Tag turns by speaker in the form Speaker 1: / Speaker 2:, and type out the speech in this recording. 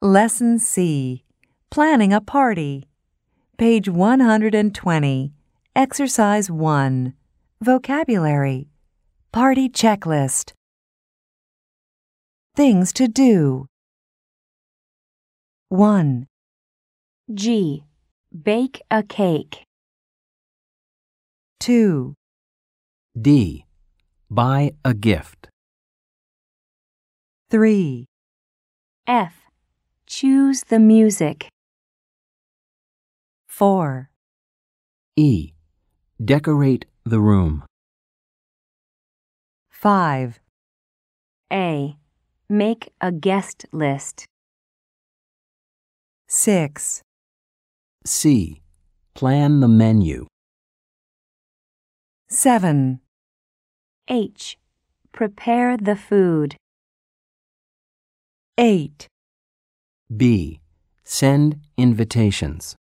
Speaker 1: Lesson C. Planning a party. Page 120. Exercise 1. Vocabulary. Party checklist. Things to do. 1.
Speaker 2: G. Bake a cake.
Speaker 1: 2.
Speaker 3: D. Buy a gift.
Speaker 1: 3.
Speaker 2: F. Choose the music.
Speaker 1: 4.
Speaker 3: E. Decorate the room.
Speaker 1: 5.
Speaker 2: A. Make a guest list.
Speaker 1: 6.
Speaker 3: C. Plan the menu.
Speaker 1: 7.
Speaker 2: H. Prepare the food.
Speaker 1: 8.
Speaker 3: B. Send invitations.